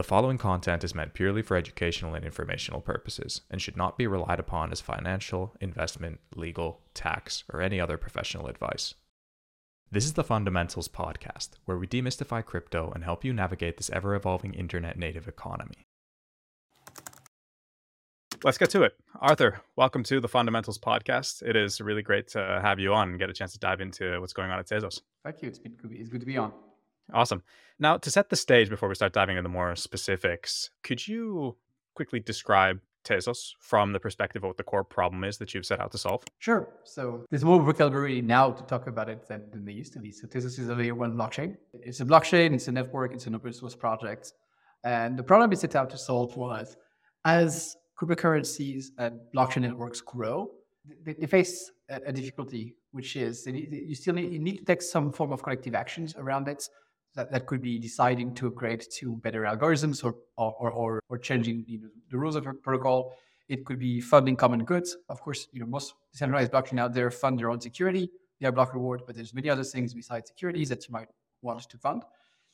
The following content is meant purely for educational and informational purposes and should not be relied upon as financial, investment, legal, tax, or any other professional advice. This is the Fundamentals Podcast, where we demystify crypto and help you navigate this ever-evolving internet-native economy. Let's get to it. Arthur, welcome to the Fundamentals Podcast. It is really great to have you on and get a chance to dive into what's going on at Tezos. Thank you. It's good to be on. Awesome. Now, to set the stage before we start diving into more specifics, could you quickly describe Tezos from the perspective of what the core problem is that you've set out to solve? Sure. So there's more vocabulary now to talk about it than there used to be. So Tezos is a layer one blockchain. It's a blockchain, it's a network, it's an open source project. And the problem it set out to solve was, as cryptocurrencies and blockchain networks grow, they face a difficulty, which is you need to take some form of collective actions around it. That could be deciding to upgrade to better algorithms or changing the rules of the protocol. It could be funding common goods. Of course, most decentralized blockchain out there fund their own security. They have block reward, but there's many other things besides securities that you might want to fund.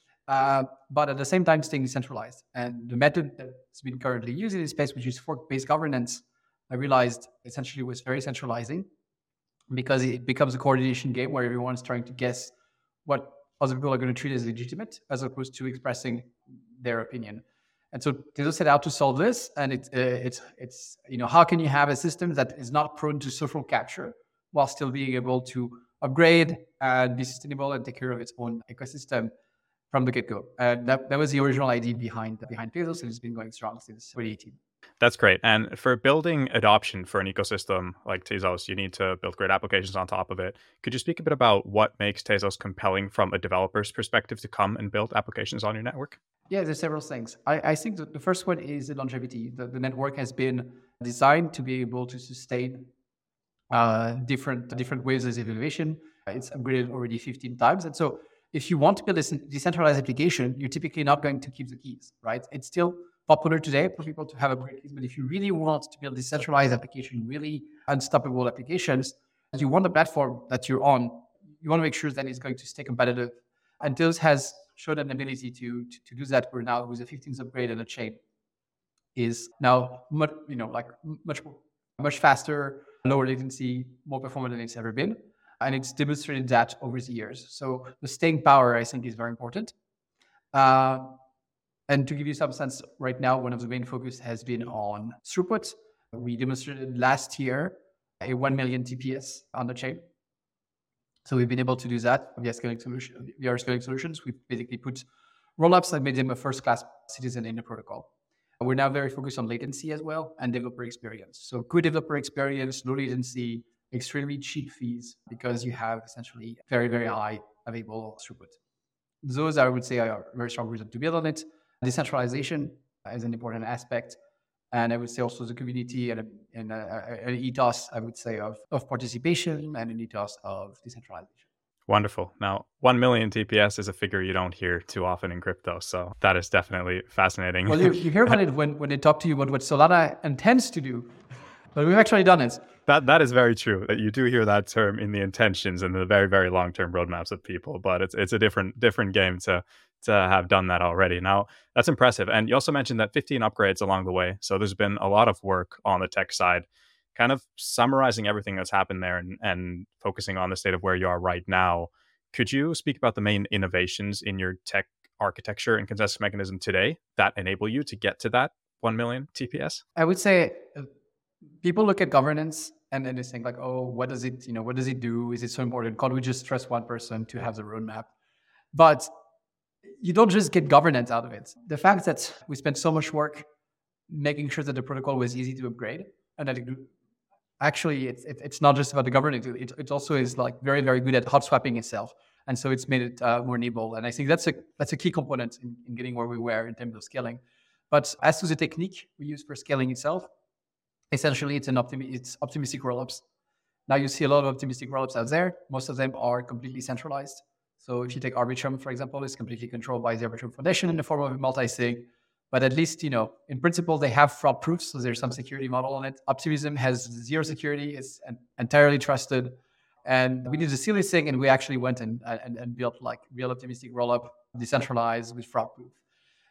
But at the same time, staying decentralized. And the method that's been currently used in this space, which is fork-based governance, I realized essentially was very centralizing because it becomes a coordination game where everyone's trying to guess what other people are going to treat as legitimate as opposed to expressing their opinion. And so Tezos set out to solve this. And it's how can you have a system that is not prone to social capture while still being able to upgrade and be sustainable and take care of its own ecosystem from the get-go. And that was the original idea behind Tezos, and it's been going strong since 2018. That's great. And for building adoption for an ecosystem like Tezos, you need to build great applications on top of it. Could you speak a bit about what makes Tezos compelling from a developer's perspective to come and build applications on your network? Yeah, there's several things. I think the first one is the longevity. The network has been designed to be able to sustain different waves of evaluation. It's upgraded already 15 times. And so if you want to build a decentralized application, you're typically not going to keep the keys, right? It's still popular today for people to have upgrade keys, but if you really want to build decentralized application, really unstoppable applications, you want the platform that you're on, you want to make sure that it's going to stay competitive. And Tezos has shown an ability to do that. We're now with a 15th upgrade and a chain is now much faster, lower latency, more performant than it's ever been. And it's demonstrated that over the years. So the staying power, I think, is very important. And to give you some sense, right now, one of the main focus has been on throughput. We demonstrated last year a 1 million TPS on the chain. So we've been able to do that via scaling solutions. We basically put rollups and made them a first-class citizen in the protocol. We're now very focused on latency as well and developer experience. So good developer experience, low latency, extremely cheap fees because you have essentially very, very high available throughput. Those, I would say, are very strong reasons to build on it. Decentralization is an important aspect. And I would say also the community and an ethos, I would say, of participation and an ethos of decentralization. Wonderful. Now, 1 million TPS is a figure you don't hear too often in crypto. So that is definitely fascinating. Well, you hear about it when they talk to you about what Solana intends to do. But we've actually done it. That is very true. You do hear that term in the intentions and the very, very long-term roadmaps of people, but it's a different game to have done that already. Now, that's impressive. And you also mentioned that 15 upgrades along the way. So there's been a lot of work on the tech side, kind of summarizing everything that's happened there and focusing on the state of where you are right now. Could you speak about the main innovations in your tech architecture and consensus mechanism today that enable you to get to that 1 million TPS? I would say people look at governance and then they think like, oh, what does it do? Is it so important? Can't we just trust one person to have the roadmap? But you don't just get governance out of it. The fact that we spent so much work making sure that the protocol was easy to upgrade, and that it's not just about the governance. It also is like very, very good at hot swapping itself, and so it's made it more nimble. And I think that's a key component in getting where we were in terms of scaling. But as to the technique we use for scaling itself, essentially it's optimistic rollups. Now you see a lot of optimistic rollups out there. Most of them are completely centralized. So if you take Arbitrum, for example, it's completely controlled by the Arbitrum Foundation in the form of a multi-sig. But at least, in principle, they have fraud proofs. So there's some security model on it. Optimism has zero security. It's entirely trusted. And we did the silliest thing, and we actually went and built like real optimistic rollup, decentralized with fraud proof.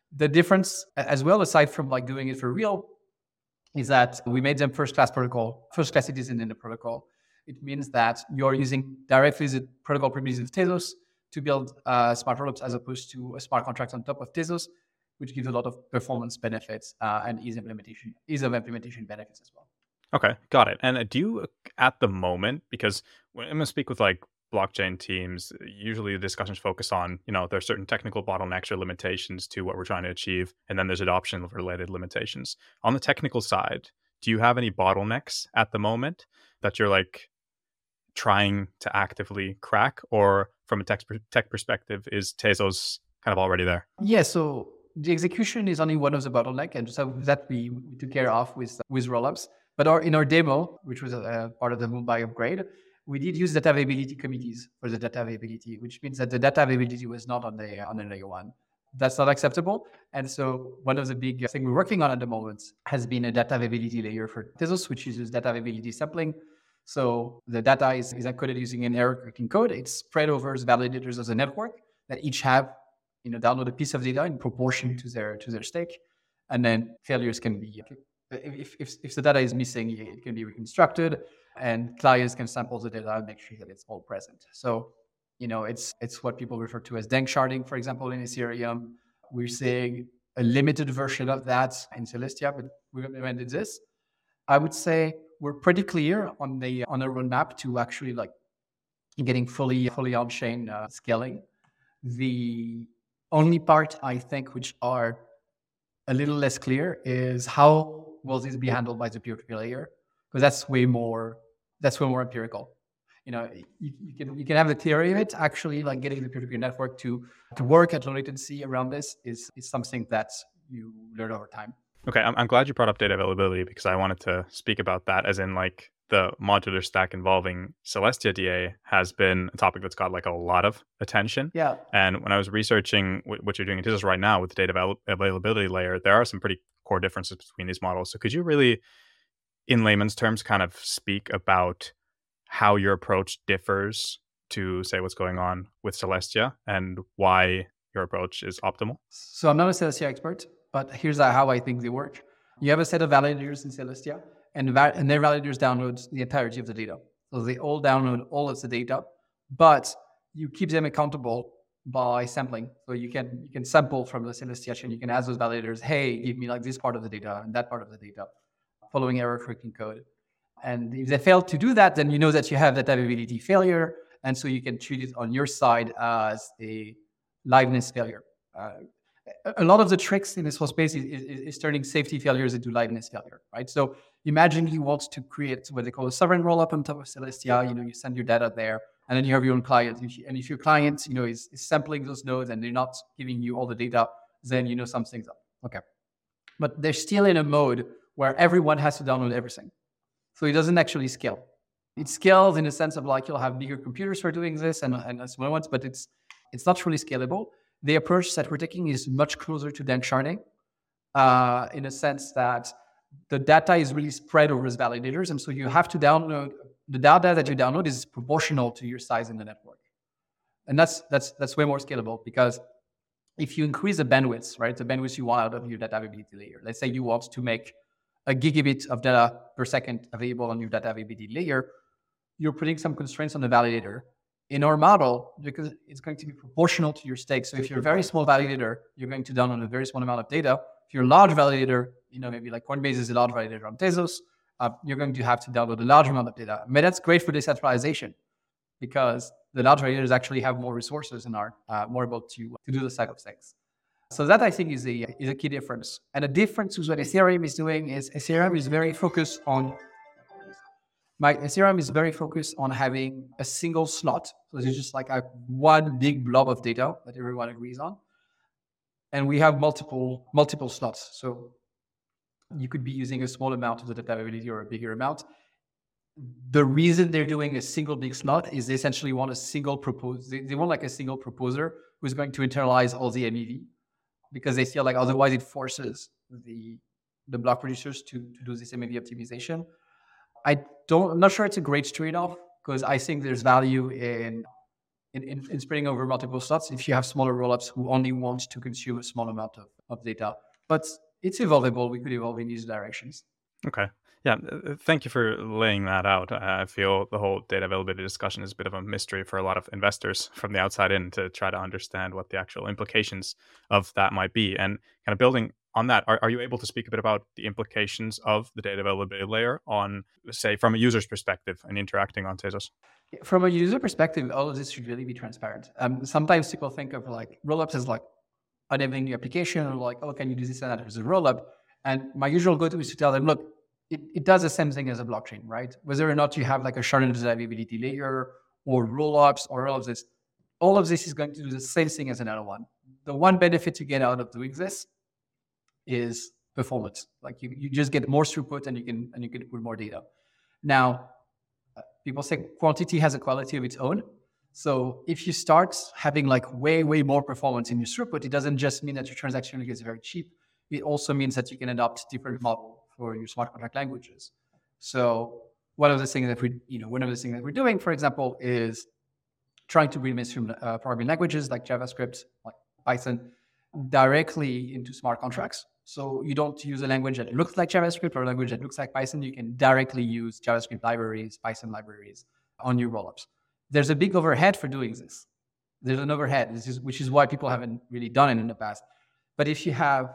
The difference as well, aside from like doing it for real, is that we made them first class citizen in the protocol. It means that you're using directly the protocol properties of Tezos to build smart rollups as opposed to a smart contract on top of Tezos, which gives a lot of performance benefits and ease of implementation benefits as well. Okay, got it. And do you, at the moment, because when I'm going to speak with like blockchain teams, usually the discussions focus on, there are certain technical bottlenecks or limitations to what we're trying to achieve, and then there's adoption related limitations. On the technical side, do you have any bottlenecks at the moment that you're like trying to actively crack, or from a tech perspective, is Tezos kind of already there? Yeah, so the execution is only one of the bottleneck, and so that we took care of with rollups. But in our demo, which was a part of the Mumbai upgrade, we did use data availability committees for the data availability, which means that the data availability was not on the layer one. That's not acceptable. And so one of the big things we're working on at the moment has been a data availability layer for Tezos, which uses data availability sampling. So the data is encoded using an error-correcting code. It's spread over the validators of the network that each have, download a piece of data in proportion to their stake, and then failures can be. If the data is missing, it can be reconstructed, and clients can sample the data and make sure that it's all present. So, it's what people refer to as dank sharding, for example, in Ethereum. We're seeing a limited version of that in Celestia, but we implemented this. I would say we're pretty clear on a roadmap to actually like getting fully on-chain scaling. The only part I think which are a little less clear is how will this be handled by the peer-to-peer layer, because that's way more empirical. You can have the theory of it. Actually, like getting the peer-to-peer network to work at low latency around this is something that you learn over time. Okay, I'm glad you brought up data availability, because I wanted to speak about that, as in like the modular stack involving Celestia DA has been a topic that's got like a lot of attention. Yeah. And when I was researching what you're doing in Tezos right now with the data availability layer, there are some pretty core differences between these models. So could you really, in layman's terms, kind of speak about how your approach differs to, say, what's going on with Celestia and why your approach is optimal? So I'm not a Celestia expert, but here's how I think they work. You have a set of validators in Celestia, and their validators download the entirety of the data. So they all download all of the data, but you keep them accountable by sampling. So you can sample from the Celestia chain. You can ask those validators, hey, give me like this part of the data and that part of the data, following error-correcting code. And if they fail to do that, then you know that you have that availability failure, and so you can treat it on your side as a liveness failure. A lot of the tricks in this whole space is turning safety failures into liveness failure, right? So imagine you want to create what they call a sovereign rollup on top of Celestia. You send your data there, and then you have your own client. And if your client, is sampling those nodes and they're not giving you all the data, then something's up. Okay, but they're still in a mode where everyone has to download everything, so it doesn't actually scale. It scales in the sense of like you'll have bigger computers for doing this and smaller ones, but it's not really scalable. The approach that we're taking is much closer to dank sharding, in a sense that the data is really spread over its validators, and so you have to download the data that you download is proportional to your size in the network, and that's way more scalable, because if you increase the bandwidth, right, the bandwidth you want out of your data availability layer. Let's say you want to make a gigabit of data per second available on your data availability layer, you're putting some constraints on the validator. In our model, because it's going to be proportional to your stake. So if you're a very small validator, you're going to download a very small amount of data. If you're a large validator, maybe like Coinbase is a large validator on Tezos, you're going to have to download a large amount of data. But that's great for decentralization, because the large validators actually have more resources and are more able to do this type of things. So that, I think, is a key difference. And the difference with what Ethereum is doing is Ethereum is very focused on Ethereum is very focused on having a single slot. So it's just like one big blob of data that everyone agrees on. And we have multiple slots. So you could be using a small amount of the data availability or a bigger amount. The reason they're doing a single big slot is they essentially want a single they want like a single proposer who's going to internalize all the MEV, because they feel like otherwise it forces the block producers to do this MEV optimization. I'm not sure it's a great trade-off, because I think there's value in in spreading over multiple slots if you have smaller rollups who only want to consume a small amount of data. But it's evolvable. We could evolve in these directions. Okay. Yeah. Thank you for laying that out. I feel the whole data availability discussion is a bit of a mystery for a lot of investors from the outside in to try to understand what the actual implications of that might be. And kind of building on that, are you able to speak a bit about the implications of the data availability layer on, say, from a user's perspective and interacting on Tezos? From a user perspective, all of this should really be transparent. Sometimes people think of like rollups as like enabling new application, or like, oh, can you do this and that as a rollup? And my usual go-to is to tell them, look, it does the same thing as a blockchain, right? Whether or not you have like a sharded observability layer or rollups or all of this is going to do the same thing as another one. The one benefit you get out of doing this is performance. Like you just get more throughput and you can put more data. Now, people say quantity has a quality of its own. So if you start having like way more performance in your throughput, it doesn't just mean that your transaction gets very cheap. It also means that you can adopt different models for your smart contract languages. So one of the things that we're doing, for example, is trying to bring mainstream programming languages like JavaScript, like Python, directly into smart contracts. So you don't use a language that looks like JavaScript or a language that looks like Python. You can directly use JavaScript libraries, Python libraries on your rollups. There's a big overhead for doing this. There's an overhead, which is why people haven't really done it in the past. But if you have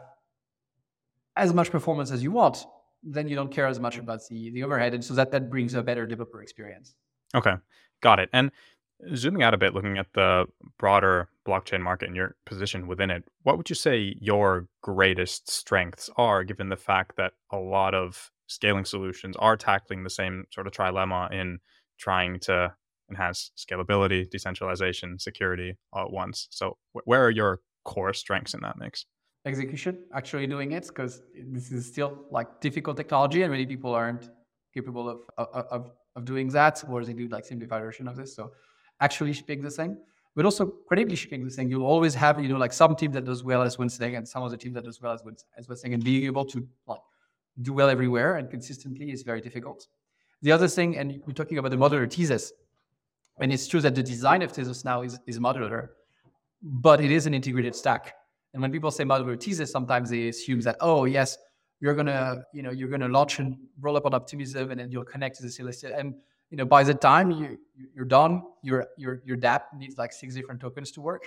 as much performance as you want, then you don't care as much about the overhead. And so that brings a better developer experience. Okay, got it. And zooming out a bit, looking at the broader blockchain market and your position within it, what would you say your greatest strengths are, given the fact that a lot of scaling solutions are tackling the same sort of trilemma in trying to enhance scalability, decentralization, security all at once? So where are your core strengths in that mix? Execution, actually doing it, because this is still like difficult technology and many people aren't capable of doing that, or they do like simplified version of this. So actually shipping this thing, but also credibly shipping this thing. You'll always have, like some team that does well as one thing and some of the team that does well as one thing, and being able to like do well everywhere and consistently is very difficult. The other thing, and we're talking about the modular thesis, and it's true that the design of Tezos now is modular, but it is an integrated stack. And when people say modular thesis, sometimes they assume that, oh yes, you're gonna launch and roll up on Optimism, and then you'll connect to the CLS. And by the time you're done, your dApp needs like 6 different tokens to work,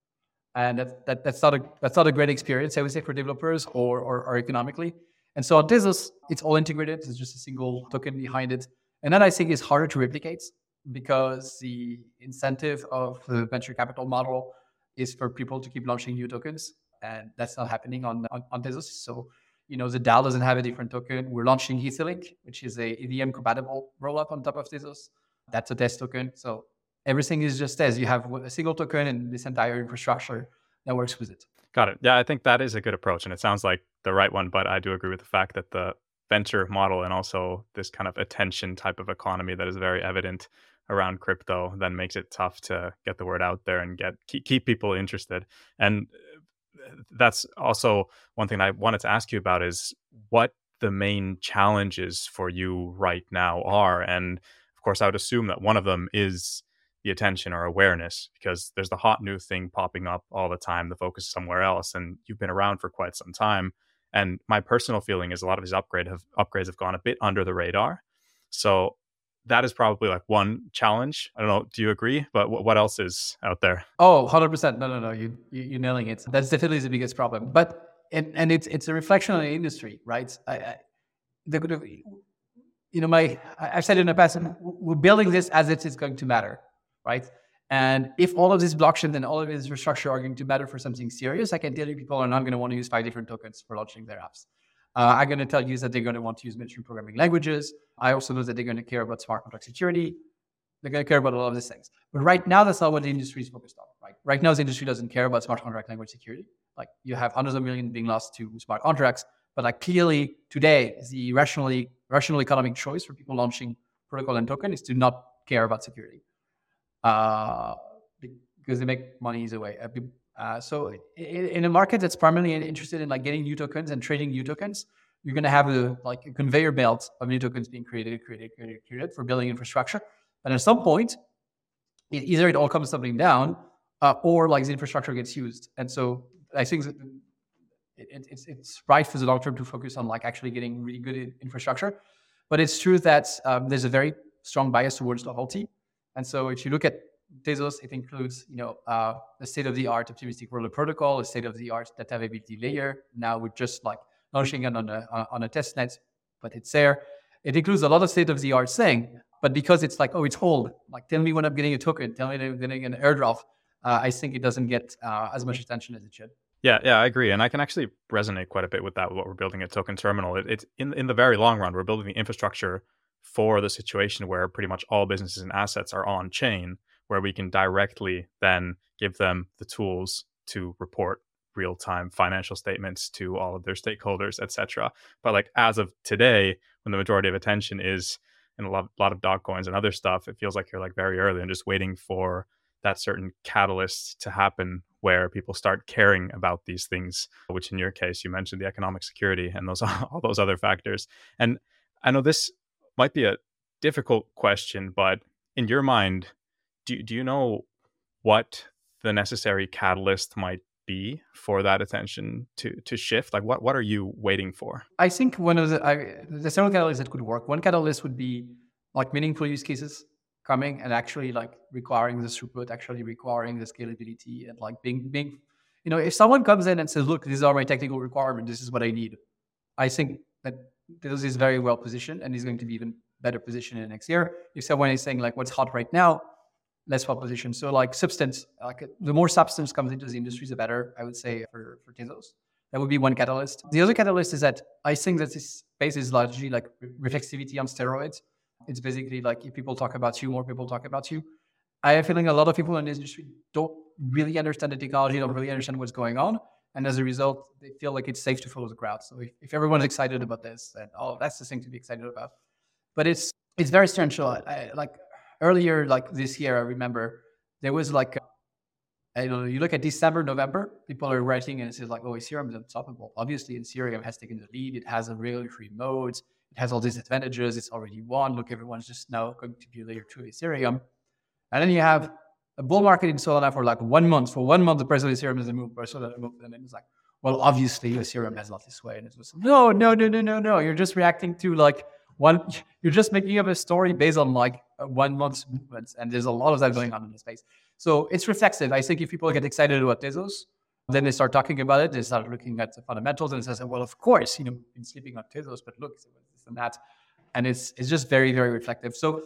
and that's not a great experience, I would say, for developers or economically. And so on Tezos, it's all integrated. It's just a single token behind it, and that I think is harder to replicate because the incentive of the venture capital model is for people to keep launching new tokens, and that's not happening on Tezos. So, the DAO doesn't have a different token. We're launching Etherlink, which is a EVM compatible rollup on top of Tezos. That's a test token. So everything is just as you have a single token and this entire infrastructure that works with it. Got it. Yeah, I think that is a good approach, and it sounds like the right one. But I do agree with the fact that the venture model and also this kind of attention type of economy that is very evident around crypto then makes it tough to get the word out there and keep people interested. And that's also one thing I wanted to ask you about, is what the main challenges for you right now are. And of course, I would assume that one of them is the attention or awareness, because there's the hot new thing popping up all the time. The focus is somewhere else, and you've been around for quite some time. And my personal feeling is a lot of these upgrades have gone a bit under the radar. So that is probably like one challenge. I don't know. Do you agree? But what else is out there? Oh, 100%. No. You're nailing it. That's definitely the biggest problem. But, and it's a reflection on the industry, right? I've said in the past, we're building this as it is going to matter, right? And if all of these blockchains and all of this infrastructure are going to matter for something serious, I can tell you people are not going to want to use 5 different tokens for launching their apps. I'm going to tell you that they're going to want to use mainstream programming languages. I also know that they're going to care about smart contract security. They're going to care about all of these things. But right now, that's not what the industry is focused on, right? Right now, the industry doesn't care about smart contract language security. Like, you have hundreds of millions being lost to smart contracts. But like, clearly today, the rational economic choice for people launching protocol and token is to not care about security because they make money either way. So in a market that's primarily interested in like getting new tokens and trading new tokens, you're going to have a conveyor belt of new tokens being created for building infrastructure. But at some point, either it all comes tumbling down, or like the infrastructure gets used. And so I think that it's right for the long term to focus on like actually getting really good infrastructure. But it's true that there's a very strong bias towards novelty. And so if you look at Tezos, it includes, the state-of-the-art optimistic roller protocol, a state-of-the-art data availability layer. Now we're just like launching it on a test net, but it's there. It includes a lot of state-of-the-art thing, but because it's like, oh, it's old. Like, tell me when I'm getting a token. Tell me when I'm getting an airdrop. I think it doesn't get as much attention as it should. Yeah, I agree. And I can actually resonate quite a bit with that, with what we're building at Token Terminal. It's in the very long run, we're building the infrastructure for the situation where pretty much all businesses and assets are on chain, where we can directly then give them the tools to report real-time financial statements to all of their stakeholders, etc. But like as of today, when the majority of attention is in a lot of dog coins and other stuff, it feels like you're like very early and just waiting for that certain catalyst to happen where people start caring about these things, which in your case, you mentioned the economic security and those all those other factors. And I know this might be a difficult question, but in your mind, do you know what the necessary catalyst might be for that attention to shift? Like what are you waiting for? I think one of the several catalysts that could work. One catalyst would be like meaningful use cases coming and actually like requiring the throughput, actually requiring the scalability, and like being, if someone comes in and says, look, these are my technical requirements, this is what I need. I think that this is very well positioned and is going to be even better positioned in the next year. If someone is saying like what's hot right now, less well positioned. So like substance, like the more substance comes into the industry, the better, I would say, for Tezos. That would be one catalyst. The other catalyst is that I think that this space is largely like reflexivity on steroids. It's basically like if people talk about you, more people talk about you. I have a feeling a lot of people in the industry don't really understand the technology, don't really understand what's going on. And as a result, they feel like it's safe to follow the crowd. So if everyone's excited about this, then that's the thing to be excited about. But it's very essential. Like earlier, like this year, I remember there was like, I don't know, you look at December, November, people are writing and it says like, oh, Ethereum is unstoppable. Obviously, Ethereum has taken the lead. It has a really free modes. It has all these advantages. It's already won. Look, everyone's just now going to be layer 2 Ethereum. And then you have a bull market in Solana for like 1 month. For 1 month, the price of Ethereum doesn't move, price of Solana moves. And then it's like, well, obviously Ethereum has not this way. And it was, no. You're just reacting to like you're just making up a story based on like 1 month's movements. And there's a lot of that going on in the space. So it's reflexive. I think if people get excited about Tezos, then they start talking about it. They start looking at the fundamentals and says, well, of course, we've been sleeping on Tezos, but look, this and that. And it's just very, very reflective. So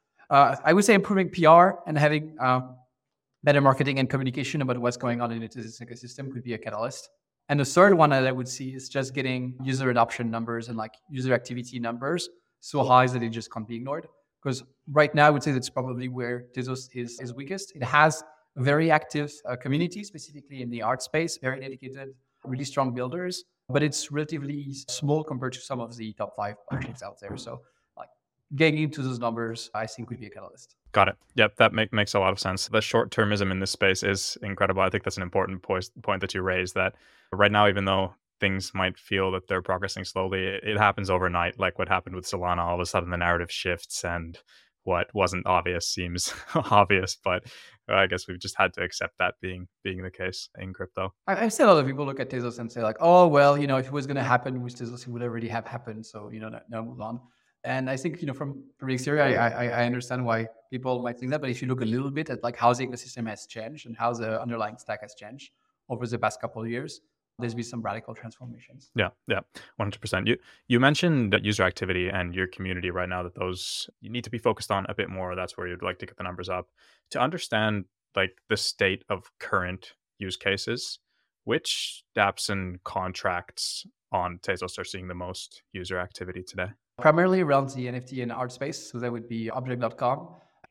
I would say improving PR and having better marketing and communication about what's going on in this ecosystem could be a catalyst. And the third one that I would see is just getting user adoption numbers and like user activity numbers so high that it just can't be ignored. Because right now, I would say that's probably where Tezos is weakest. It has a very active community, specifically in the art space, very dedicated, really strong builders, but it's relatively small compared to some of the top 5 projects out there. So like getting into those numbers, I think would be a catalyst. Got it. Yep, that makes a lot of sense. The short-termism in this space is incredible. I think that's an important point that you raised, that right now, even though things might feel that they're progressing slowly, it happens overnight, like what happened with Solana. All of a sudden, the narrative shifts and what wasn't obvious seems obvious, but I guess we've just had to accept that being the case in crypto. I've seen a lot of people look at Tezos and say like, oh, well, if it was going to happen with Tezos, it would already have happened. So, now move on. And I think, from the exterior, I understand why people might think that. But if you look a little bit at like how the ecosystem has changed and how the underlying stack has changed over the past couple of years, there's been some radical transformations. Yeah, 100%. You mentioned that user activity and your community right now, that those you need to be focused on a bit more. That's where you'd like to get the numbers up. To understand like the state of current use cases, which dApps and contracts on Tezos are seeing the most user activity today? Primarily around the NFT and art space. So that would be Object.com.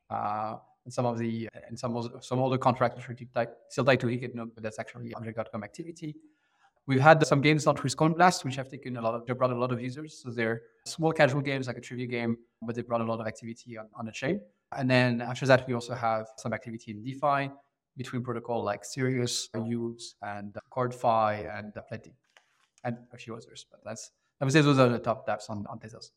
And some other contracts are still tied to Hic, but that's actually Object.com activity. We've had some games launched with Coin Blast, which have they brought a lot of users. So they're small casual games like a trivia game, but they brought a lot of activity on the chain. And then after that, we also have some activity in DeFi between protocol like Sirius, Use, and CordFi, and Plenty, and a few others. But I would say those are the top dApps on Tezos.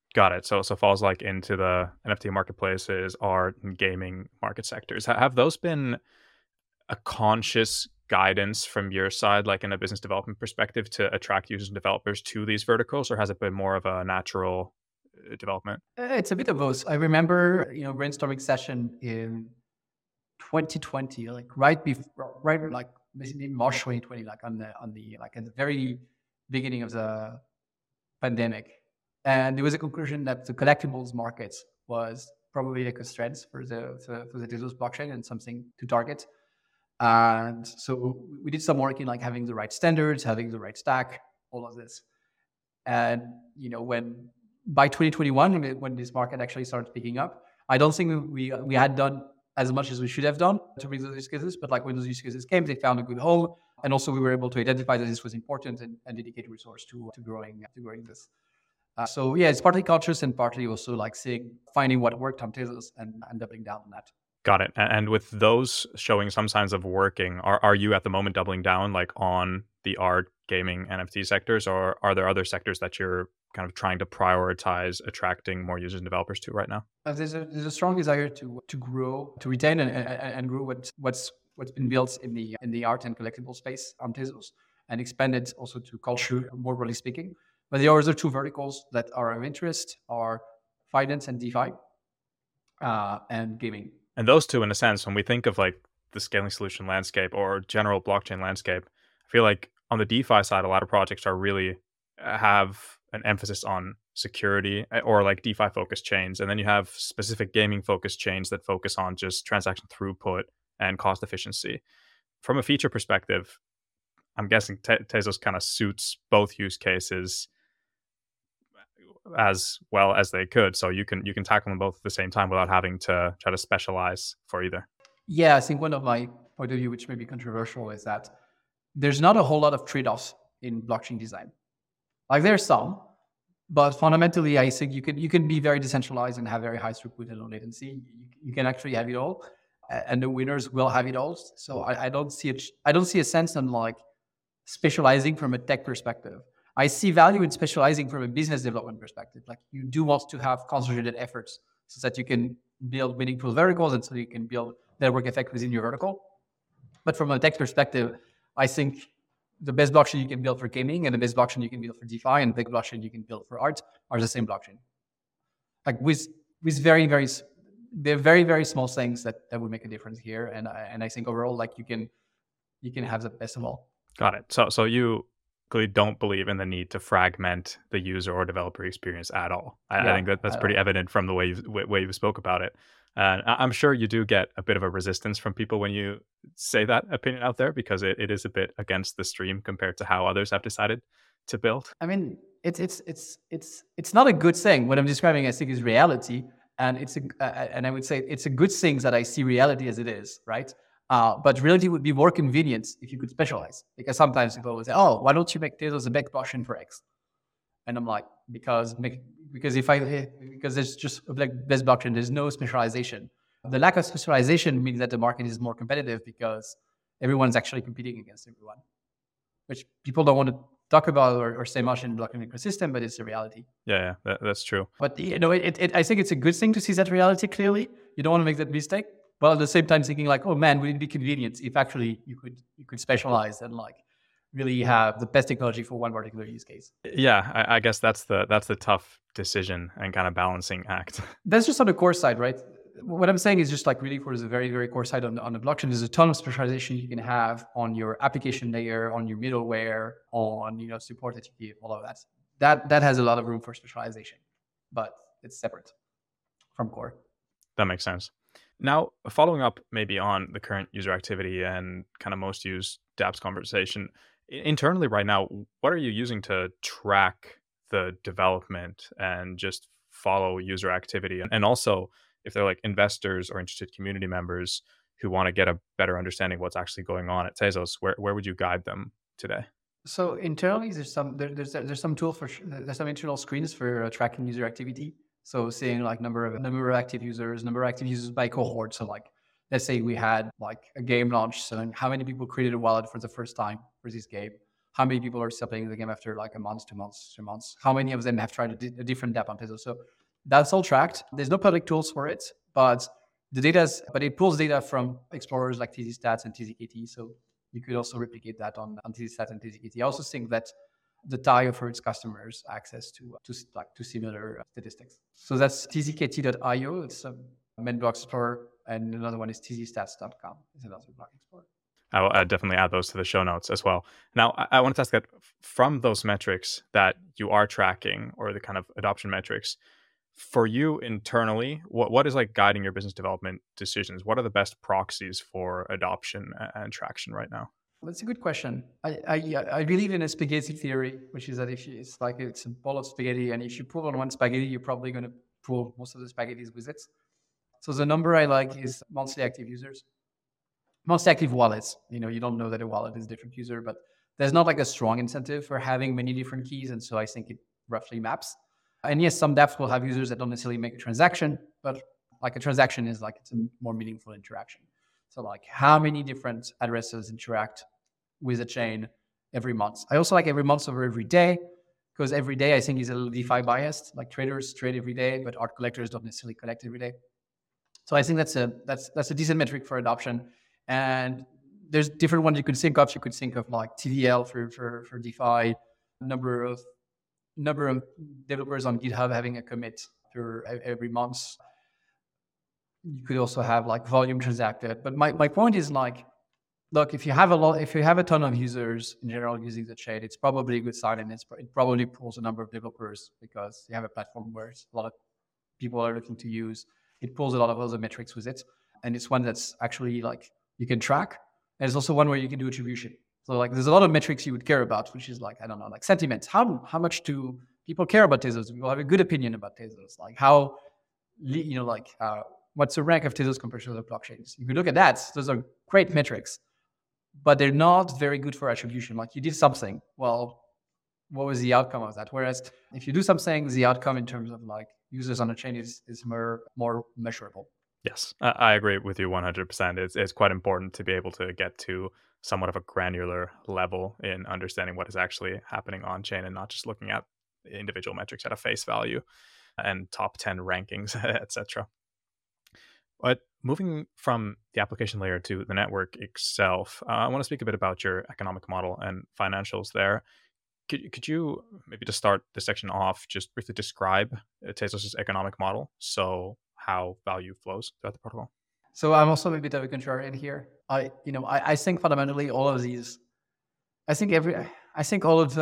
Got it. So falls like into the NFT marketplaces, art and gaming market sectors. Have those been a conscious guidance from your side, like in a business development perspective, to attract users and developers to these verticals, or has it been more of a natural development? It's a bit of both. I remember, brainstorming session in 2020, like right before, right like basically March 2020, like like at the very beginning of the pandemic, and there was a conclusion that the collectibles markets was probably like a strength for the Tezos blockchain and something to target. And so we did some work in like having the right standards, having the right stack, all of this. And when by 2021, when this market actually started picking up, I don't think we had done as much as we should have done to bring those use cases. But like when those use cases came, they found a good home, and also we were able to identify that this was important and dedicate resource to growing this. So yeah, it's partly conscious and partly also like finding what worked on Tezos and doubling down on that. Got it. And with those showing some signs of working, are you at the moment doubling down like on the art, gaming, NFT sectors, or are there other sectors that you're kind of trying to prioritize attracting more users and developers to right now? There's a strong desire to grow, to retain and grow what's been built in the art and collectible space on Tezos, and expand it also to culture, more broadly speaking. But the other two verticals that are of interest are finance and DeFi, and gaming. And those two, in a sense, when we think of like the scaling solution landscape or general blockchain landscape, I feel like on the DeFi side, a lot of projects are really have an emphasis on security or like DeFi focused chains. And then you have specific gaming focused chains that focus on just transaction throughput and cost efficiency. From a feature perspective, I'm guessing Tezos kind of suits both use cases as well as they could. So you can tackle them both at the same time without having to try to specialize for either. Yeah, I think one of my point of view, which may be controversial, is that there's not a whole lot of trade-offs in blockchain design. Like there's some, but fundamentally, I think you can be very decentralized and have very high throughput and low latency. You can actually have it all, and the winners will have it all. So I don't see a sense in like specializing from a tech perspective. I see value in specializing from a business development perspective. Like you do want to have concentrated efforts so that you can build meaningful verticals and so you can build network effect within your vertical. But from a tech perspective, I think the best blockchain you can build for gaming and the best blockchain you can build for DeFi and the best blockchain you can build for art are the same blockchain. Like with very, they're very, very small things that would make a difference here. And I think overall, like you can have the best of all. Got it. So you clearly don't believe in the need to fragment the user or developer experience at all. I think that's pretty evident from the way you spoke about it. And I'm sure you do get a bit of a resistance from people when you say that opinion out there, because it is a bit against the stream compared to how others have decided to build. I mean, it's not a good thing. What I'm describing, I think, is reality, and and I would say it's a good thing that I see reality as it is, right? But reality would be more convenient if you could specialize, because sometimes people will say, "Oh, why don't you make Tezos a back blockchain for X?" And I'm like, because there's just like best blockchain, there's no specialization. The lack of specialization means that the market is more competitive because everyone's actually competing against everyone, which people don't want to talk about or say much in the blockchain ecosystem, but it's the reality. Yeah, that's true. But I think it's a good thing to see that reality clearly. You don't want to make that mistake. But at the same time, thinking like, oh man, would it be convenient if actually you could specialize and like really have the best technology for one particular use case? Yeah, I guess that's the tough decision and kind of balancing act. That's just on the core side, right? What I'm saying is just like really for the very, very core side on the blockchain, there's a ton of specialization you can have on your application layer, on your middleware, on support that you give, all of that. That has a lot of room for specialization, but it's separate from core. That makes sense. Now, following up maybe on the current user activity and kind of most used dApps conversation, internally right now, what are you using to track the development and just follow user activity? And also, if they're like investors or interested community members who want to get a better understanding of what's actually going on at Tezos, where would you guide them today? So internally, there's some tool there's some internal screens for tracking user activity. So seeing like number of active users by cohort. So like, let's say we had like a game launch. So how many people created a wallet for the first time for this game? how many people are still playing the game after like a month, 2 months, 3 months, how many of them have tried a different dApp on Tezos. So that's all tracked. There's no public tools for it, but it pulls data from explorers like TZStats and TZKT. So you could also replicate that on TZStats and TZKT. I also think that the TIE offers customers access to similar statistics. So that's tzkt.io. It's a main block explorer, and another one is tzstats.com. It's another block explorer. I'll definitely add those to the show notes as well. Now, I wanted to ask that from those metrics that you are tracking, or the kind of adoption metrics, for you internally, what is like guiding your business development decisions? What are the best proxies for adoption and traction right now? That's a good question. I believe in a spaghetti theory, which is that it's a bowl of spaghetti, and if you pull on one spaghetti, you're probably going to pull most of the spaghettis with it. So the number I like is monthly active users, monthly active wallets. You don't know that a wallet is a different user, but there's not like a strong incentive for having many different keys, and so I think it roughly maps. And yes, some dApps will have users that don't necessarily make a transaction, but like a transaction is like it's a more meaningful interaction. So like how many different addresses interact with a chain every month. I also like every month over every day, because every day I think is a little DeFi biased. Like traders trade every day, but art collectors don't necessarily collect every day. So I think that's a decent metric for adoption. And there's different ones you could think of. You could think of like TVL for DeFi, number of developers on GitHub having a commit for every month. You could also have like volume transacted. But my point is like, look, if you have a ton of users in general using the chain, it's probably a good sign, and it probably pulls a number of developers, because you have a platform where a lot of people are looking to use. It pulls a lot of other metrics with it, and it's one that's actually like you can track. And it's also one where you can do attribution. So like there's a lot of metrics you would care about, which is like, I don't know, like sentiment. How much do people care about Tezos? People have a good opinion about Tezos. Like what's the rank of Tezos compared to other blockchains? If you look at that, those are great metrics, but they're not very good for attribution. Like you did something, well, what was the outcome of that? Whereas if you do something, the outcome in terms of like users on a chain is more measurable. Yes, I agree with you 100%. It's quite important to be able to get to somewhat of a granular level in understanding what is actually happening on chain, and not just looking at individual metrics at a face value and top 10 rankings, etc. But moving from the application layer to the network itself, I want to speak a bit about your economic model and financials there. Could you maybe to start this section off, just briefly describe Tezos' economic model, so how value flows throughout the protocol? So I'm also a bit of a contrarian here. I think fundamentally all of these, I think all of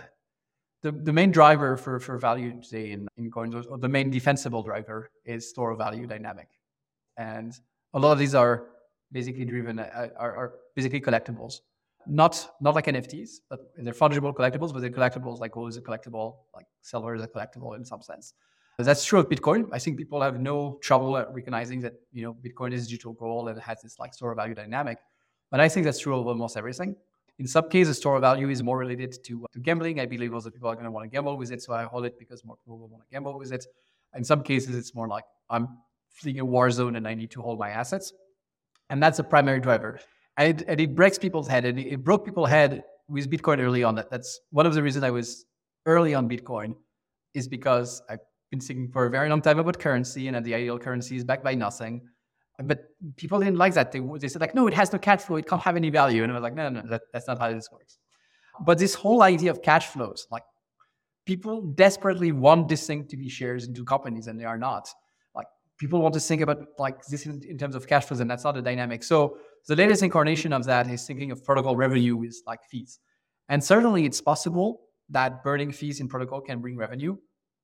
the main driver for value today in coins, or the main defensible driver, is store of value dynamic. And a lot of these are basically driven, are basically collectibles. Not like NFTs, but they're fungible collectibles, but they're collectibles. Like gold is a collectible, like silver is a collectible in some sense. That's true of Bitcoin. I think people have no trouble at recognizing that, Bitcoin is digital gold and it has this like store of value dynamic. But I think that's true of almost everything. In some cases, store of value is more related to gambling. I believe also people are going to want to gamble with it, so I hold it because more people will want to gamble with it. In some cases, it's more like I'm fleeing a war zone and I need to hold my assets. And that's a primary driver. And it breaks people's head. And it broke people's head with Bitcoin early on. That's one of the reasons I was early on Bitcoin, is because I've been thinking for a very long time about currency, and that the ideal currency is backed by nothing. But people didn't like that. They said like, no, it has no cash flow. It can't have any value. And I was like, no, that's not how this works. But this whole idea of cash flows, like people desperately want this thing to be shares into companies, and they are not. Like people want to think about like this in terms of cash flows, and that's not a dynamic. So the latest incarnation of that is thinking of protocol revenue with like fees. And certainly it's possible that burning fees in protocol can bring revenue.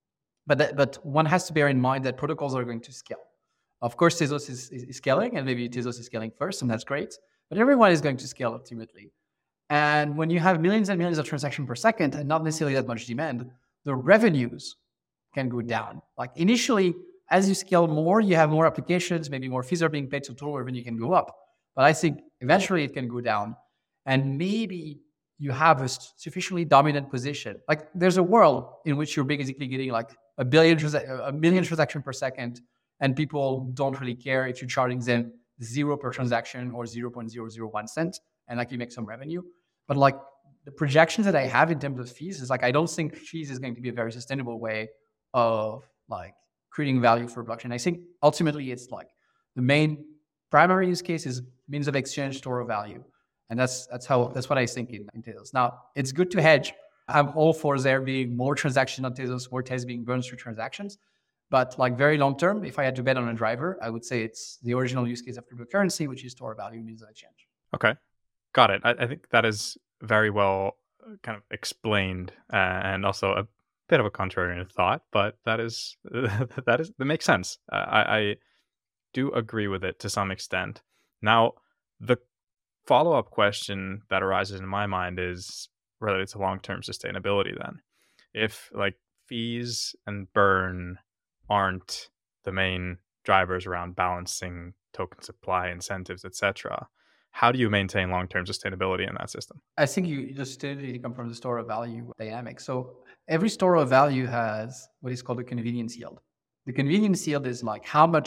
But one has to bear in mind that protocols are going to scale. Of course, Tezos is scaling, and maybe Tezos is scaling first, and that's great. But everyone is going to scale ultimately. And when you have millions and millions of transactions per second and not necessarily that much demand, the revenues can go down. Like initially, as you scale more, you have more applications, maybe more fees are being paid, so total revenue can go up. But I think eventually it can go down. And maybe you have a sufficiently dominant position. Like there's a world in which you're basically getting like a million transactions per second, and people don't really care if you're charging them 0 per transaction or 0.001 cents, and like you make some revenue. But like the projections that I have in terms of fees is like, I don't think fees is going to be a very sustainable way of like creating value for blockchain. I think ultimately it's like the main primary use case is means of exchange, store of value. And that's what I think in Tezos. Now, it's good to hedge. I'm all for there being more transaction on Tezos, more Tezos being burned through transactions. But like very long term, if I had to bet on a driver, I would say it's the original use case of cryptocurrency, which is store of value, means of exchange. Okay, got it. I think that is very well kind of explained, and also a bit of a contrarian thought, but that makes sense. I do agree with it to some extent. Now, the follow-up question that arises in my mind is related to long-term sustainability then. If like fees and burn aren't the main drivers around balancing token supply, incentives, etc., how do you maintain long-term sustainability in that system? I think you just come from the store of value dynamic. So every store of value has what is called a convenience yield. The convenience yield is like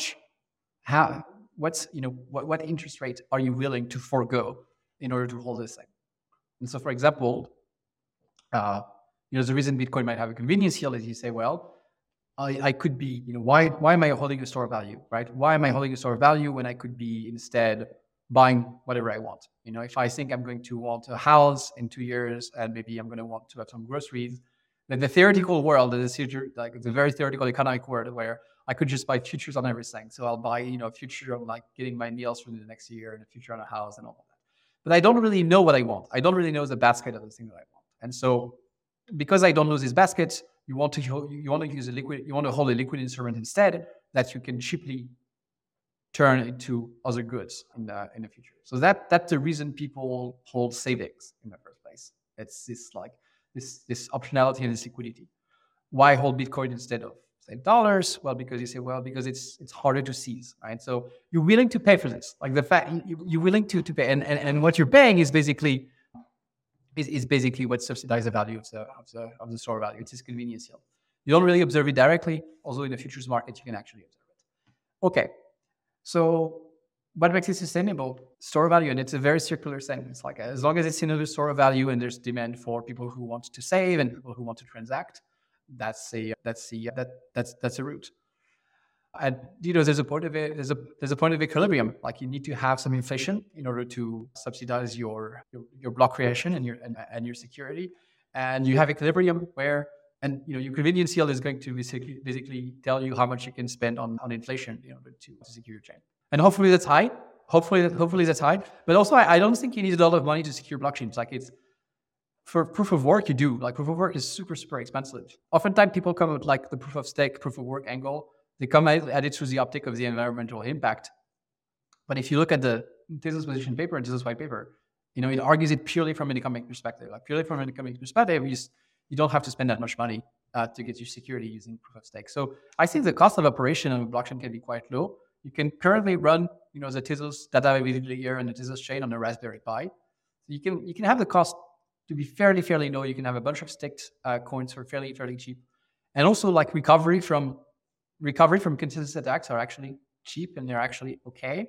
what interest rate are you willing to forego in order to hold this thing? And so, for example, the reason Bitcoin might have a convenience yield is you say, well, I could be, why am I holding a store of value, right? Why am I holding a store of value when I could be instead buying whatever I want? If I think I'm going to want a house in 2 years and maybe I'm going to want to have some groceries, then the theoretical world, the very theoretical economic world where I could just buy futures on everything. So I'll buy, a future on like getting my meals for the next year and a future on a house and all of that. But I don't really know what I want. I don't really know the basket of the thing that I want. And so because I don't know this basket, you want to hold a liquid instrument instead that you can cheaply turn into other goods in the future. So that's the reason people hold savings in the first place. It's this optionality and this liquidity. Why hold Bitcoin instead of say dollars? Well, because you say, because it's harder to seize, right? So you're willing to pay for this. Like the fact you're willing to pay, and what you're paying is basically what subsidizes the value of the store value. It's this convenience yield. You don't really observe it directly, although in the futures market you can actually observe it. Okay, so what makes it sustainable? Store value, and it's a very circular thing. It's like as long as it's in a store of value and there's demand for people who want to save and people who want to transact, that's a route. And there's a point of it. There's a point of equilibrium. Like you need to have some inflation in order to subsidize your block creation and your security. And you have equilibrium where your convenience yield is going to basically tell you how much you can spend on inflation in order to secure your chain. And hopefully that's high. Hopefully that's high. But also I don't think you need a lot of money to secure blockchains. Like it's for proof of work you do. Like proof of work is super, super expensive. Oftentimes people come with like the proof of stake, proof of work angle. They come at it through the optic of the environmental impact. But if you look at the Tezos position paper and Tezos white paper, it argues it purely from an economic perspective. Like purely from an economic perspective, you don't have to spend that much money to get your security using proof of stake. So I think the cost of operation of a blockchain can be quite low. You can currently run, the Tezos data availability layer and the Tezos chain on a Raspberry Pi. So you can have the cost to be fairly low. You can have a bunch of staked coins for fairly cheap, and also like recovery from consensus attacks are actually cheap and they're actually okay.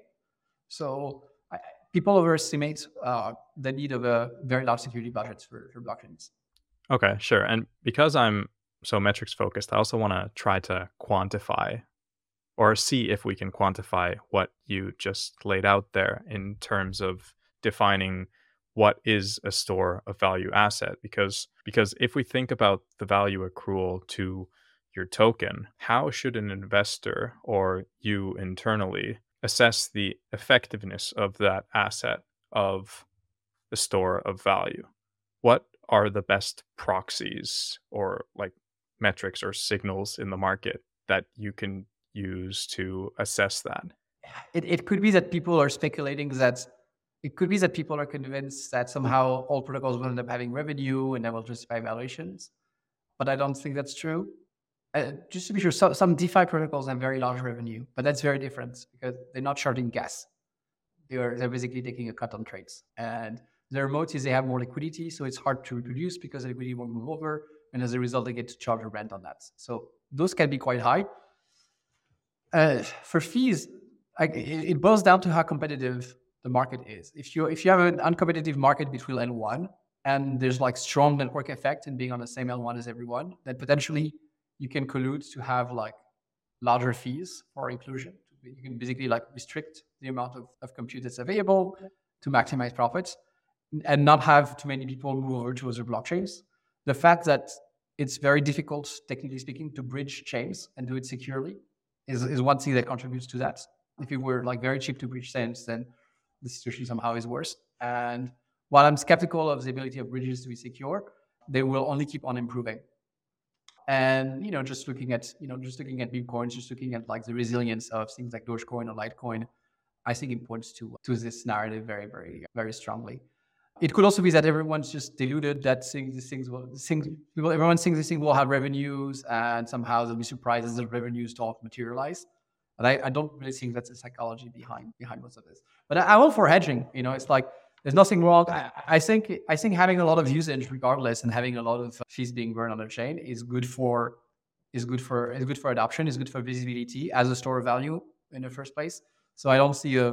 So people overestimate the need of a very large security budgets for blockchains. Okay, sure. And because I'm so metrics focused, I also want to try to quantify or see if we can quantify what you just laid out there in terms of defining what is a store of value asset. Because if we think about the value accrual to your token, how should an investor or you internally assess the effectiveness of that asset of the store of value? What are the best proxies or like metrics or signals in the market that you can use to assess that? It could be that people are speculating that it could be that people are convinced that somehow all protocols will end up having revenue and that will justify valuations. But I don't think that's true. Just to be sure, some DeFi protocols have very large revenue, but that's very different because they're not charging gas. They're basically taking a cut on trades. And their moat is they have more liquidity, so it's hard to reproduce because the liquidity won't move over, and as a result, they get to charge a rent on that. So those can be quite high. For fees, it boils down to how competitive the market is. If you have an uncompetitive market between N1, and there's like strong network effect in being on the same L1 as everyone, then potentially you can collude to have like larger fees for inclusion. You can basically like restrict the amount of compute that's available to maximize profits and not have too many people move over to other blockchains. The fact that it's very difficult, technically speaking, to bridge chains and do it securely is one thing that contributes to that. If it were like very cheap to bridge chains, then the situation somehow is worse. And while I'm skeptical of the ability of bridges to be secure, they will only keep on improving. And just looking at meme coins, just looking at like the resilience of things like Dogecoin or Litecoin, I think it points to this narrative very, very, very strongly. It could also be that everyone's just deluded that everyone thinks this thing will have revenues, and somehow they'll be surprised as the revenues don't materialize. But I don't really think that's the psychology behind most of this. But I'm all for hedging. It's like there's nothing wrong. I think having a lot of usage, regardless, and having a lot of fees being burned on the chain is good for adoption, is good for visibility as a store of value in the first place. So I don't see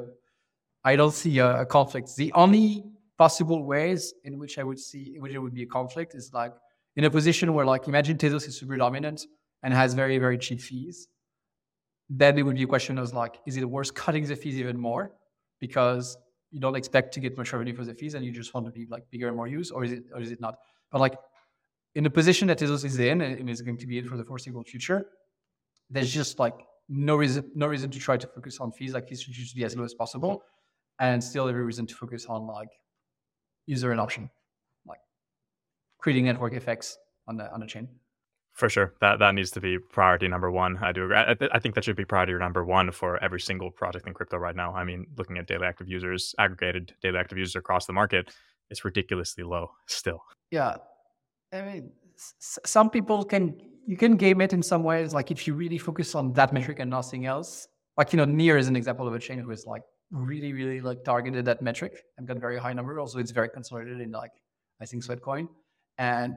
a conflict. The only possible ways in which there would be a conflict is like in a position where, like, imagine Tezos is super dominant and has very, very cheap fees. Then it would be a question of like, is it worth cutting the fees even more because you don't expect to get much revenue for the fees and you just want to be like bigger and more used, or is it not? But like in the position that Tezos is in and is going to be in for the foreseeable future, there's just like no reason to try to focus on fees. Like fees should be as low as possible, and still every reason to focus on like user adoption, like creating network effects on the chain. For sure, that needs to be priority number one. I do agree. I think that should be priority number one for every single project in crypto right now. I mean, looking at daily active users, aggregated daily active users across the market, it's ridiculously low still. Yeah, I mean, some people you can game it in some ways. Like if you really focus on that metric and nothing else, like Near is an example of a chain who is like really, really like targeted that metric and got very high number. Also, it's very consolidated in like I think Sweatcoin, and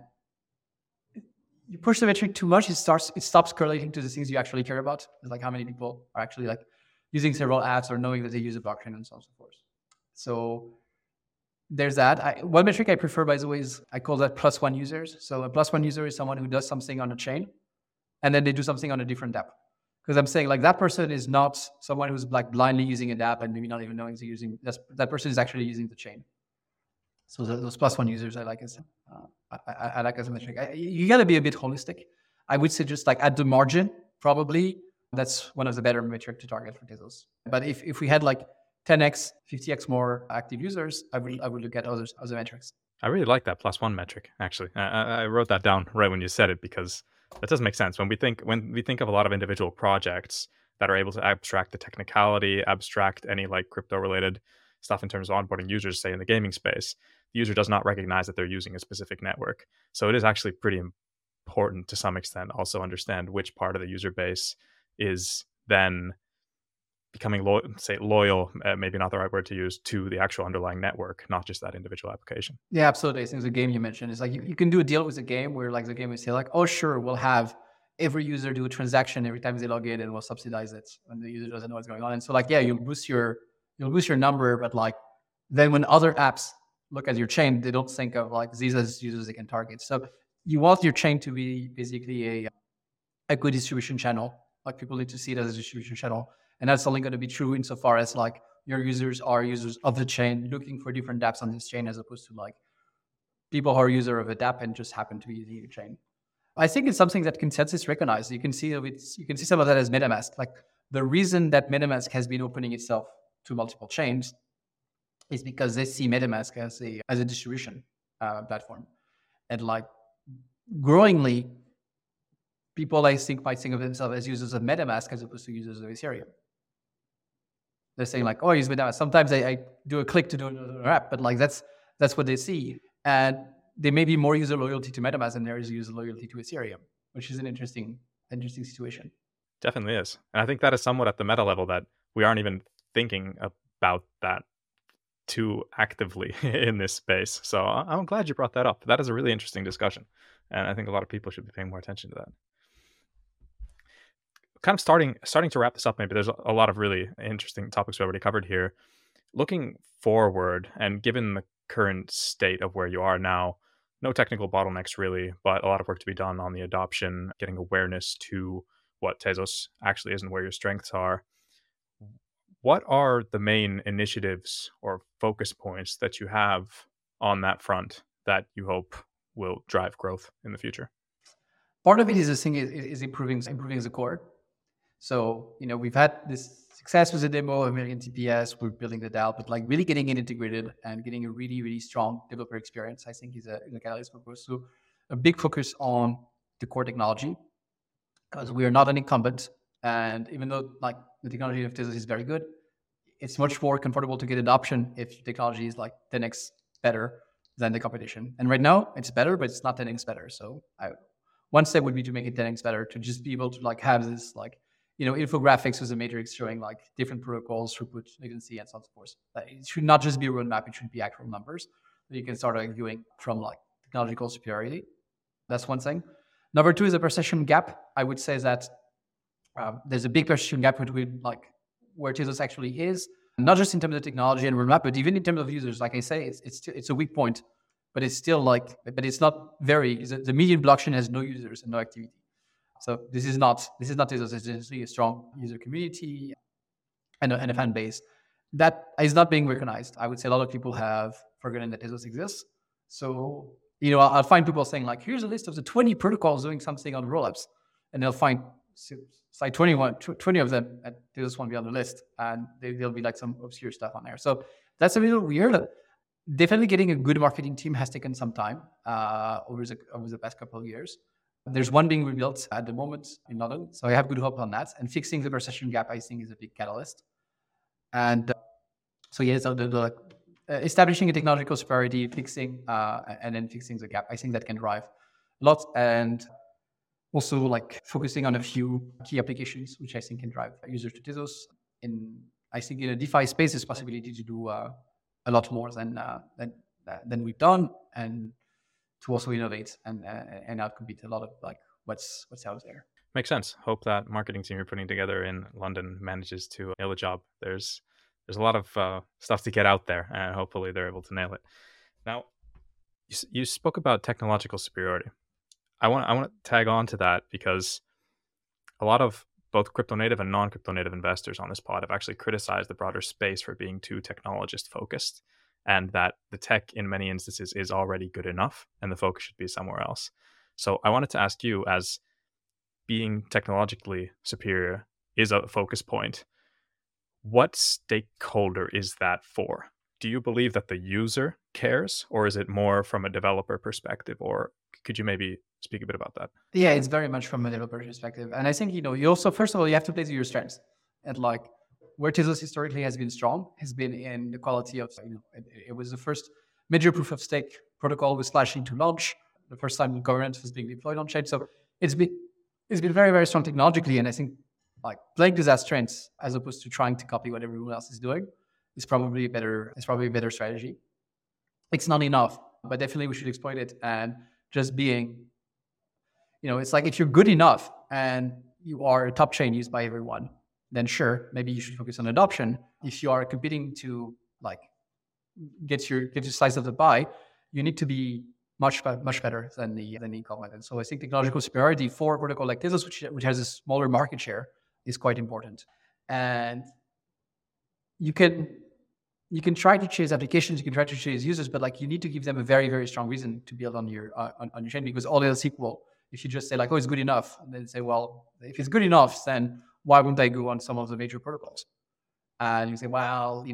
you push the metric too much, it stops correlating to the things you actually care about. It's like how many people are actually like using several apps or knowing that they use a blockchain and so on and so forth. So there's that. One metric I prefer, by the way, is I call that +1 users. So a +1 user is someone who does something on a chain and then they do something on a different app. Because I'm saying like that person is not someone who's like blindly using an app and maybe not even knowing they're using that person is actually using the chain. So those +1 users I like as a metric. You got to be a bit holistic. I would say just like at the margin, probably that's one of the better metric to target for Tezos. But if we had like 10x, 50x more active users, I would look at other metrics. I really like that +1 metric. Actually, I wrote that down right when you said it because that does make sense. When we think of a lot of individual projects that are able to abstract the technicality, abstract any like crypto related stuff in terms of onboarding users, say in the gaming space, the user does not recognize that they're using a specific network. So it is actually pretty important to some extent also understand which part of the user base is then becoming loyal, maybe not the right word to use, to the actual underlying network, not just that individual application. Yeah, absolutely. I think the game you mentioned is like you can do a deal with the game where like the game will say like, oh sure, we'll have every user do a transaction every time they log in and we'll subsidize it when the user doesn't know what's going on. And so like, yeah, you'll boost your number, but like then when other apps look at your chain, they don't think of like these as users they can target. So you want your chain to be basically a good distribution channel. Like people need to see it as a distribution channel. And that's only going to be true insofar as like your users are users of the chain looking for different dApps on this chain, as opposed to like people who are user of a dApp and just happen to be using your chain. I think it's something that consensus recognizes. You can see some of that as MetaMask. Like the reason that MetaMask has been opening itself to multiple chains is because they see MetaMask as a distribution platform, and like growingly, people I think might think of themselves as users of MetaMask as opposed to users of Ethereum. They're saying like, oh, I use MetaMask. Sometimes I do a click to do another app, but like that's what they see, and there may be more user loyalty to MetaMask than there is user loyalty to Ethereum, which is an interesting situation. Definitely is, and I think that is somewhat at the meta level that we aren't even thinking about that too actively in this space. So I'm glad you brought that up. That is a really interesting discussion, and I think a lot of people should be paying more attention to that. Kind of starting to wrap this up, maybe there's a lot of really interesting topics we already covered here. Looking forward, and given the current state of where you are now, no technical bottlenecks really, but a lot of work to be done on the adoption, getting awareness to what Tezos actually is and where your strengths are. What are the main initiatives or focus points that you have on that front that you hope will drive growth in the future? Part of it is improving the core. So, we've had this success with the demo of 1,000,000 TPS. We're building that out, but like really getting it integrated and getting a really, really strong developer experience, I think is a catalyst for growth. So a big focus on the core technology, because we are not an incumbent. And even though like the technology of Tezos is very good, it's much more comfortable to get adoption if technology is like 10x better than the competition. And right now it's better, but it's not 10x better. So one step would be to make it 10x better, to just be able to like have this like, infographics with a matrix showing like different protocols, throughput, latency, and so on and so forth. It should not just be a roadmap, it should be actual numbers that you can start viewing from like technological superiority. That's one thing. Number two is a perception gap. I would say that there's a big perception gap between like where Tezos actually is, not just in terms of technology and roadmap, but even in terms of users. Like I say, it's a weak point, but it's still like, but it's not the median blockchain has no users and no activity. So this is not Tezos. It's essentially a strong user community and a fan base that is not being recognized. I would say a lot of people have forgotten that Tezos exists. So, I'll find people saying like, here's a list of the 20 protocols doing something on rollups, and they'll find like 20 of them, and Tezos won't be on the list, and there'll be like some obscure stuff on there. So that's a little weird. Definitely getting a good marketing team has taken some time over the past couple of years. There's one being rebuilt at the moment in London, so I have good hope on that. And fixing the perception gap, I think, is a big catalyst. And establishing a technological superiority, and then fixing the gap, I think that can drive a lot. And also like focusing on a few key applications, which I think can drive users to Tezos. I think in a DeFi space, there's possibility to do a lot more than we've done, and to also innovate and outcompete a lot of like what's out there. Makes sense. Hope that marketing team you're putting together in London manages to nail the job. There's a lot of stuff to get out there, and hopefully they're able to nail it. Now, you spoke about technological superiority. I want to tag on to that, because a lot of both crypto native and non-crypto native investors on this pod have actually criticized the broader space for being too technologist focused, and that the tech in many instances is already good enough and the focus should be somewhere else. So I wanted to ask you, as being technologically superior is a focus point, what stakeholder is that for? Do you believe that the user cares, or is it more from a developer perspective? Or could you maybe speak a bit about that? Yeah, it's very much from a developer perspective. And I think, you also, first of all, you have to play to your strengths. And like where Tezos historically has been strong has been in the quality of, it was the first major proof of stake protocol with Slashing to launch, the first time governance was being deployed on chain. So it's been very, very strong technologically. And I think like playing to that strengths as opposed to trying to copy what everyone else is doing is probably a better strategy. It's not enough, but definitely we should exploit it. And just being, it's like if you're good enough and you are a top chain used by everyone, then sure, maybe you should focus on adoption. If you are competing to like get your slice of the pie, you need to be much better than the incumbent. And so I think technological superiority for a protocol like Tezos, which has a smaller market share, is quite important. And you can try to chase applications, you can try to chase users, but like you need to give them a very, very strong reason to build on your chain, because all else equal, if you just say like, oh, it's good enough, and then say, well, if it's good enough, then why wouldn't I go on some of the major protocols? And you say, well,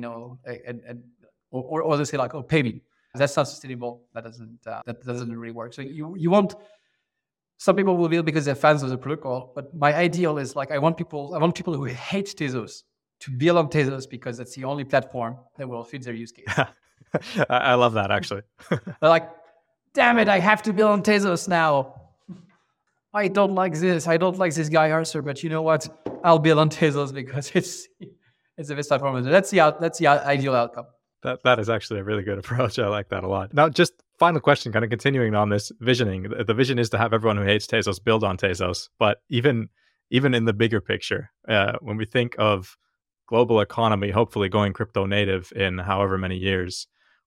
or they say like, oh, pay me. That's not sustainable. That doesn't really work. So you want, some people will build because they're fans of the protocol, but my ideal is like I want people who hate Tezos to build on Tezos because that's the only platform that will fit their use case. I love that, actually. They're like, damn it, I have to build on Tezos now. I don't like this. I don't like this guy Arthur, but you know what? I'll build on Tezos because it's the best platform. That's the ideal outcome. That is actually a really good approach. I like that a lot. Now, just final question, kind of continuing on this visioning. The vision is to have everyone who hates Tezos build on Tezos. But even in the bigger picture, when we think of global economy hopefully going crypto native in however many years,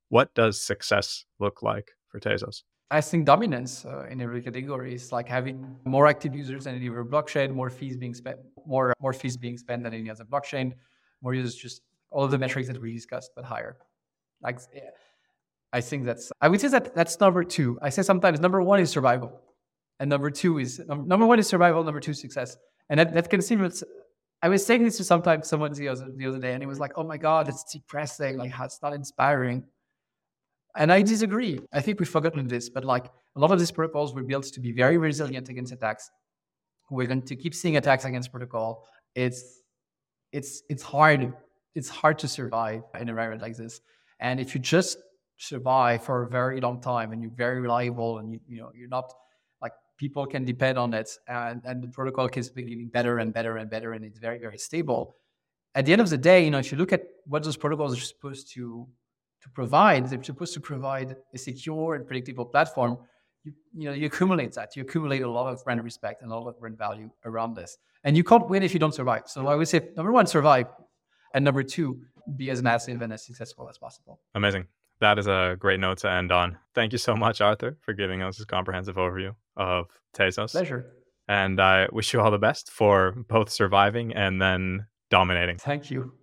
What does success look like for Tezos? I think dominance in every category is like having more active users than any other blockchain, more fees being spent, more fees being spent than any other blockchain, more users, just all of the metrics that we discussed, but higher. Like, yeah, I would say that's number two. I say sometimes number one is survival, and number one is survival, number two success, and that can seem. I was saying this to someone the other day, and it was like, oh my god, it's depressing. Like, it's not inspiring. And I disagree. I think we've forgotten this, but like a lot of these protocols were built to be very resilient against attacks. We're going to keep seeing attacks against protocol. It's hard. It's hard to survive in an environment like this. And if you just survive for a very long time and you're very reliable and you're not like, people can depend on it, and the protocol keeps getting better and better and better, and it's very, very stable. At the end of the day, if you look at what those protocols are supposed to provide, they're supposed to provide a secure and predictable platform. You accumulate that. You accumulate a lot of brand respect and a lot of brand value around this. And you can't win if you don't survive. So I would say, number one, survive. And number two, be as massive and as successful as possible. Amazing. That is a great note to end on. Thank you so much, Arthur, for giving us this comprehensive overview of Tezos. Pleasure. And I wish you all the best for both surviving and then dominating. Thank you.